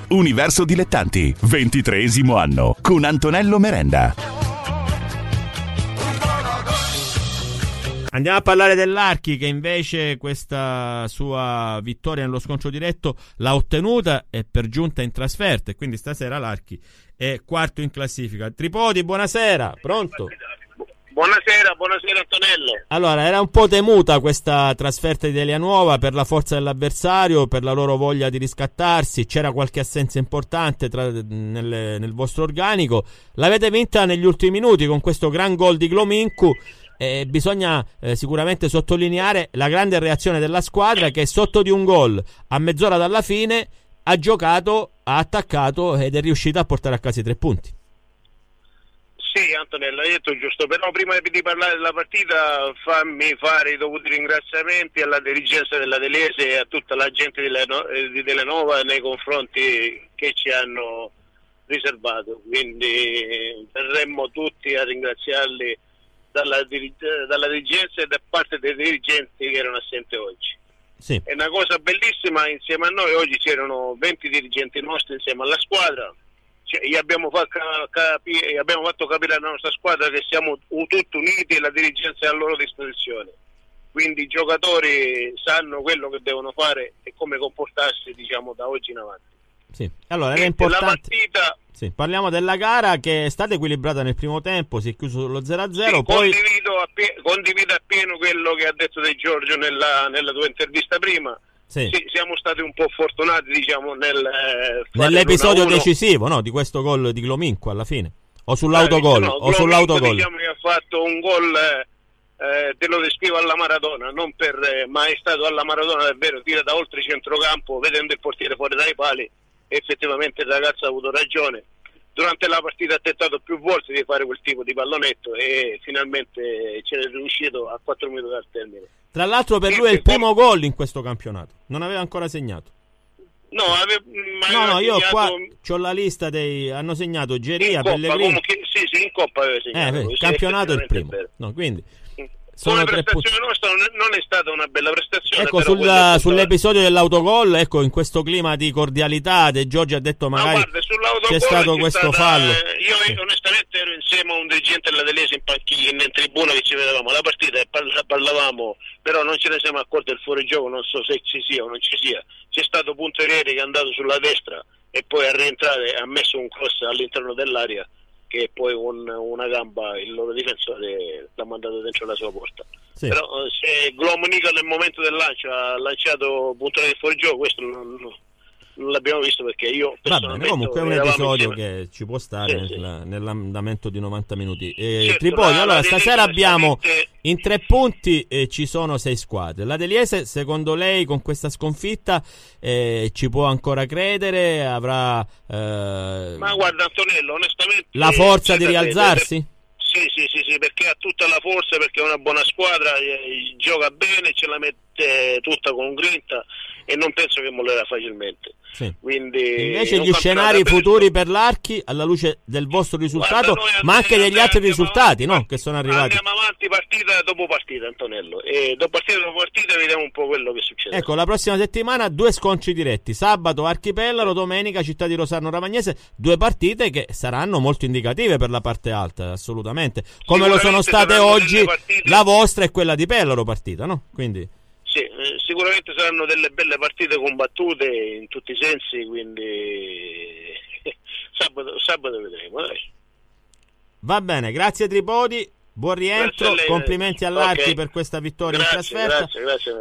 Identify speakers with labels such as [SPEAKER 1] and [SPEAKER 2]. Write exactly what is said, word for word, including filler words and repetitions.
[SPEAKER 1] Universo Dilettanti, ventitreesimo anno, con Antonello Merenda.
[SPEAKER 2] Andiamo a parlare dell'Archi, che invece questa sua vittoria nello scontro diretto l'ha ottenuta e per giunta in trasferta, e quindi stasera l'Archi è quarto in classifica. Tripodi, buonasera, pronto?
[SPEAKER 3] Buonasera, buonasera Antonello.
[SPEAKER 2] Allora, era un po' temuta questa trasferta di Delianuova per la forza dell'avversario, per la loro voglia di riscattarsi, c'era qualche assenza importante tra, nel, nel vostro organico. L'avete vinta negli ultimi minuti con questo gran gol di Glominku. Eh, bisogna eh, sicuramente sottolineare la grande reazione della squadra, che sotto di un gol a mezz'ora dalla fine ha giocato, ha attaccato ed è riuscita a portare a casa i tre punti.
[SPEAKER 3] Sì, Antonello, hai detto giusto, però prima di parlare della partita fammi fare i dovuti ringraziamenti alla dirigenza della Delese e a tutta la gente di Delanova nei confronti che ci hanno riservato, quindi verremmo tutti a ringraziarli dalla, dirig- dalla dirigenza e da parte dei dirigenti che erano assenti oggi.
[SPEAKER 2] Sì.
[SPEAKER 3] È una cosa bellissima, insieme a noi oggi c'erano venti dirigenti nostri insieme alla squadra. Cioè, gli, abbiamo fatto capi- gli abbiamo fatto capire alla nostra squadra che siamo tutti uniti e la dirigenza è a loro disposizione, quindi i giocatori sanno quello che devono fare e come comportarsi, diciamo, da oggi in avanti.
[SPEAKER 2] Sì. Allora, era importante.
[SPEAKER 3] La partita...
[SPEAKER 2] Sì. Parliamo della gara, che è stata equilibrata nel primo tempo, si è chiuso sullo zero a zero.
[SPEAKER 3] Sì,
[SPEAKER 2] poi...
[SPEAKER 3] condivido, appie- condivido appieno quello che ha detto De Giorgio nella, nella tua intervista prima.
[SPEAKER 2] Sì.
[SPEAKER 3] Sì, siamo stati un po' fortunati, diciamo, nel eh,
[SPEAKER 2] nell'episodio decisivo, no, di questo gol di Glominku alla fine, o sull'autogol,
[SPEAKER 3] no,
[SPEAKER 2] o sull'autogol.
[SPEAKER 3] Diciamo che ha fatto un gol, eh, te lo descrivo alla Maradona, non per eh, ma è stato alla Maradona davvero, tira da oltre centrocampo, vedendo il portiere fuori dai pali. Effettivamente il ragazzo ha avuto ragione. Durante la partita ha tentato più volte di fare quel tipo di pallonetto e finalmente ce n'è riuscito a quattro minuti dal termine.
[SPEAKER 2] Tra l'altro per lui è il primo gol in questo campionato, non aveva ancora segnato.
[SPEAKER 3] No, ave...
[SPEAKER 2] no, no, io
[SPEAKER 3] segnato...
[SPEAKER 2] qua c'ho la lista dei... hanno segnato Geria, Pellegrini.
[SPEAKER 3] Comunque, sì, sì, in Coppa aveva segnato.
[SPEAKER 2] Eh, il campionato è il primo. No, quindi...
[SPEAKER 3] Sono Come prestazione nostra non è stata una bella prestazione.
[SPEAKER 2] Ecco,
[SPEAKER 3] però
[SPEAKER 2] sulla, sull'episodio dell'autogol, ecco, in questo clima di cordialità, De Giorgio ha detto magari
[SPEAKER 3] no, guarda,
[SPEAKER 2] c'è stato
[SPEAKER 3] c'è
[SPEAKER 2] questo
[SPEAKER 3] stata,
[SPEAKER 2] fallo.
[SPEAKER 3] Io sì. onestamente ero insieme a un dirigente della Delese in panchina, in tribuna, che ci vedevamo la partita e parlavamo, però non ce ne siamo accorti del fuorigioco, non so se ci sia o non ci sia. C'è stato Punterieri che è andato sulla destra e poi a rientrare ha messo un cross all'interno dell'area, che poi con una gamba il loro difensore l'ha mandato dentro la sua porta. Sì. Però se Glominku nel momento del lancio ha lanciato puntone di fuorigioco, questo non, non l'abbiamo visto, perché io
[SPEAKER 2] personalmente... Va bene, comunque è un episodio insieme. Che ci può stare sì, nella, sì. nell'andamento di novanta minuti. Eh, certo, Tripodi, allora stasera abbiamo in tre punti eh, ci sono sei squadre. La Deliese, secondo lei, con questa sconfitta eh, ci può ancora credere? Avrà eh,
[SPEAKER 3] ma guarda Antonello, onestamente
[SPEAKER 2] la forza di rialzarsi?
[SPEAKER 3] Credere. Sì, sì, sì, sì, perché ha tutta la forza, perché è una buona squadra, eh, gioca bene, ce la mette tutta con grinta e non penso che mollerà facilmente.
[SPEAKER 2] Sì.
[SPEAKER 3] Quindi
[SPEAKER 2] invece gli scenari futuri per l'Archi, alla luce del vostro risultato, guarda, ma anche degli altri risultati, avanti, no? Che sono arrivati.
[SPEAKER 3] Andiamo avanti partita dopo partita, Antonello, e dopo partita dopo partita vediamo un po' quello che succede.
[SPEAKER 2] Ecco, la prossima settimana due scontri diretti: sabato Archipellaro, domenica Città di Rosarno Ramagnese, due partite che saranno molto indicative per la parte alta, assolutamente, come lo sono state oggi la vostra e quella di Pellaro partita, no? Quindi
[SPEAKER 3] sì, eh, sicuramente saranno delle belle partite combattute in tutti i sensi, quindi sabato, sabato vedremo. Dai.
[SPEAKER 2] Va bene, grazie Tripodi, buon rientro, lei, complimenti all'Archi okay. per questa vittoria
[SPEAKER 3] grazie,
[SPEAKER 2] in trasferta.
[SPEAKER 3] Grazie, grazie.